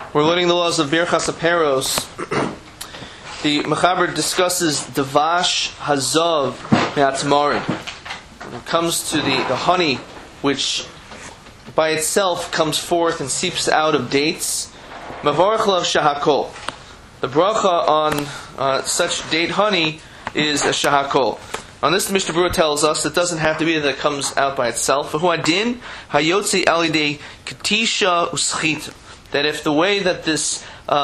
We're learning the laws of Birchas Aperos. The Mechaber discusses Davash Hazav Me'atzmarim. When it comes to the honey, which by itself comes forth and seeps out of dates, Mavarach Lav Shahakol. The bracha on such date honey is a Shahakol. On this, the Mishnah Berurah tells us it doesn't have to be that it comes out by itself. V'hu hayotzi alidei katisha uschita. That if the way that this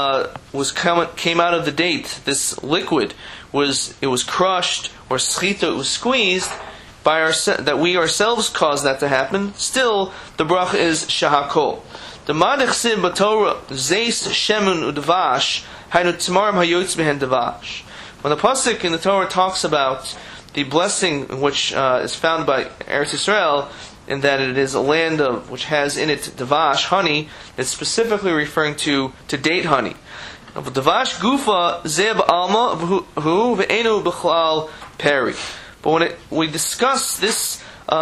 came out of the date, this liquid was crushed, or schita, it was squeezed, that we ourselves caused that to happen, still the bracha is shahakol. The madich sim b'torah zeis shemun udvash hainu tzmarim hayotz behen davash. When the pasuk in the Torah talks about the blessing which is found by Eretz Yisrael, in that it is a land which has in it davash, honey, it's specifically referring to date honey. Davash gufa zeb alma hu ve'enu b'chlal peri. But when we discuss this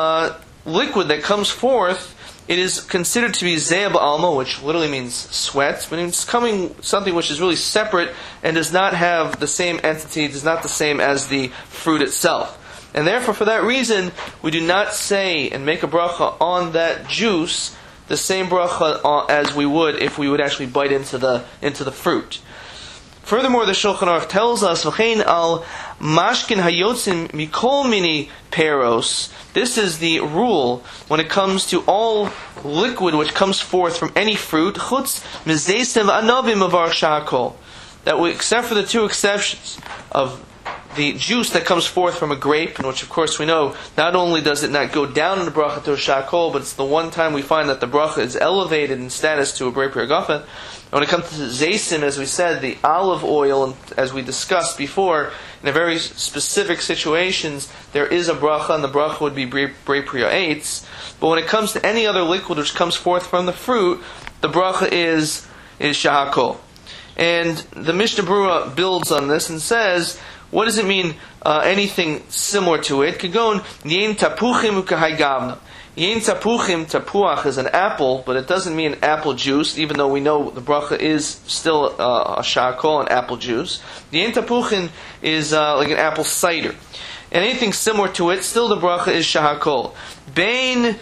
liquid that comes forth, it is considered to be zeb alma, which literally means sweat, but it's something which is really separate and does not have the same entity, is not the same as the fruit itself. And therefore, for that reason, we do not say and make a bracha on that juice the same bracha as we would if we would actually bite into the fruit. Furthermore, the Shulchan Aruch tells us, "V'chein al mashkin hayotzim mikol mini peros." This is the rule when it comes to all liquid which comes forth from any fruit. Chutz mizeisim anavim avar shakol. That we, except for the two exceptions of the juice that comes forth from a grape, in which of course we know not only does it not go down in the bracha to a shakol, but it's the one time we find that the bracha is elevated in status to a brei pri hagafen. When it comes to zeisim, as we said, the olive oil, and as we discussed before, in a very specific situations, there is a bracha, and the bracha would be brei pri ha'etz. But when it comes to any other liquid which comes forth from the fruit, the bracha is shahakol. And the Mishnah Berurah builds on this and says, what does it mean, anything similar to it? Kagon, yen tapuchim ukahai gavna. Yen tapuchim, tapuach is an apple, but it doesn't mean apple juice, even though we know the bracha is still a shakol, an apple juice. Yen tapuchim is like an apple cider. And anything similar to it, still the bracha is shahakol. Bein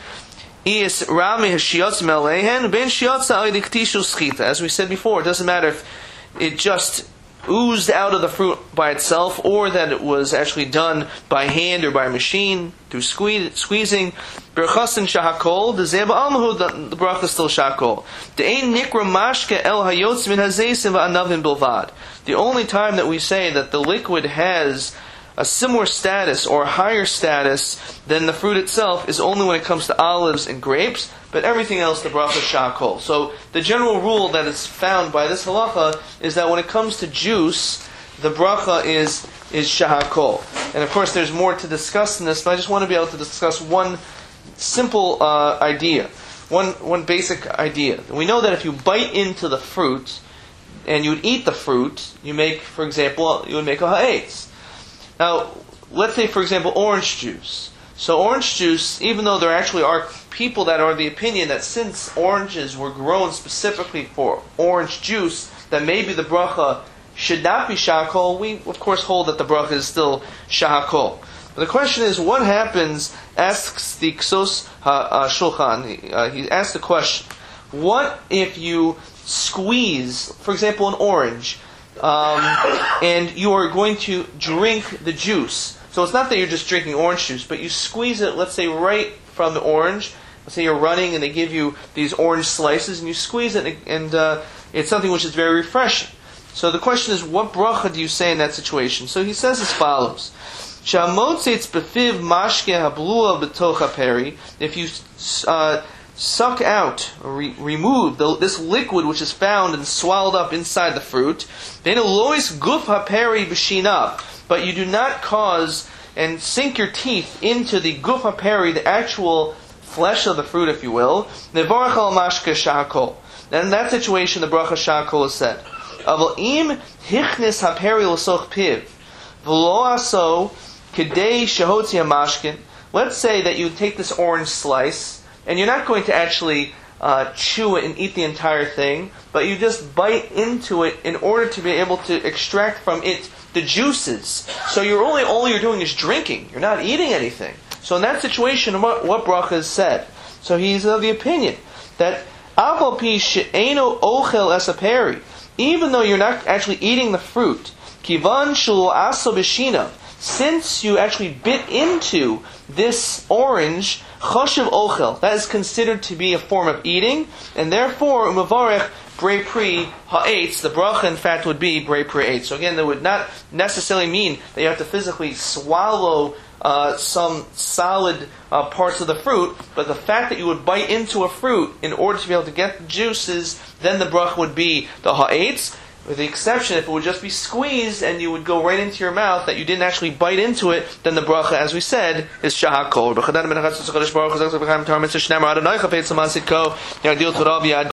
is rami hashiyotz melehen, bein shiyotz ha'idiktishu schita. As we said before, it doesn't matter if it just oozed out of the fruit by itself, or that it was actually done by hand or by machine through squeezing. Berchasin shahakol, the zeba almahu, the bracha is still shahakol. The ein nikra mashke el hayotz min hazeisim va'anavim bilvad. The only time that we say that the liquid has a similar status or a higher status than the fruit itself is only when it comes to olives and grapes, but everything else the bracha is shahakol. So the general rule that is found by this halacha is that when it comes to juice, the bracha is shahakol. And of course there's more to discuss in this, but I just want to be able to discuss one simple idea, one basic idea. We know that if you bite into the fruit and you would eat the fruit, you would make a ha'etz. Now, let's say, for example, orange juice. So orange juice, even though there actually are people that are of the opinion that since oranges were grown specifically for orange juice, that maybe the bracha should not be shahakol, we of course hold that the bracha is still shahakol. But the question is, what happens, asks the Ksos Shulchan, he asks the question, what if you squeeze, for example, an orange, and you are going to drink the juice. So it's not that you're just drinking orange juice, but you squeeze it, let's say, right from the orange. Let's say you're running and they give you these orange slices, and you squeeze it, and it's something which is very refreshing. So the question is, what bracha do you say in that situation? So he says as follows. If you suck out, or remove this liquid which is found and swallowed up inside the fruit, but you do not cause and sink your teeth into the guf haperi, the actual flesh of the fruit, if you will, then in that situation the bracha shahakol is said. Let's say that you take this orange slice, and you're not going to actually chew it and eat the entire thing, but you just bite into it in order to be able to extract from it the juices. So all you're doing is drinking. You're not eating anything. So in that situation, what bracha is said? So he's of the opinion that Aval pi she'eno ochel esaperi, even though you're not actually eating the fruit, kivan shelo aso b'shina, since you actually bit into this orange, choshev ochel, that is considered to be a form of eating, and therefore umavarech brei pri ha'etz, the bracha in fact would be brei pri ha'etz. So again, that would not necessarily mean that you have to physically swallow some solid parts of the fruit, but the fact that you would bite into a fruit in order to be able to get the juices, then the bracha would be the ha'etz, with the exception if it would just be squeezed and you would go right into your mouth, that you didn't actually bite into it, then the bracha, as we said, is shahakol.